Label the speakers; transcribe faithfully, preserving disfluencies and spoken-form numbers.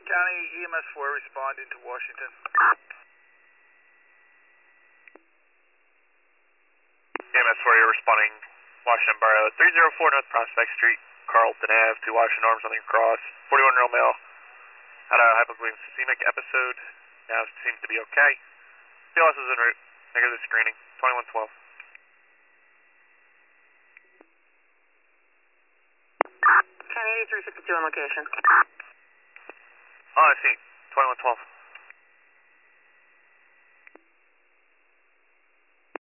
Speaker 1: County E M S four responding to Washington.
Speaker 2: E M S four, you're responding Washington Borough, three oh four North Prospect Street, Carlton Ave, to Washington Arms on the Cross, forty-one year old male. Had a hypoglycemic episode, now seems to be okay. P L S is en route, negative screening, twenty-one twelve.
Speaker 3: County eighty-three fifty-two on location.
Speaker 2: Oh, I see, twenty-one twelve.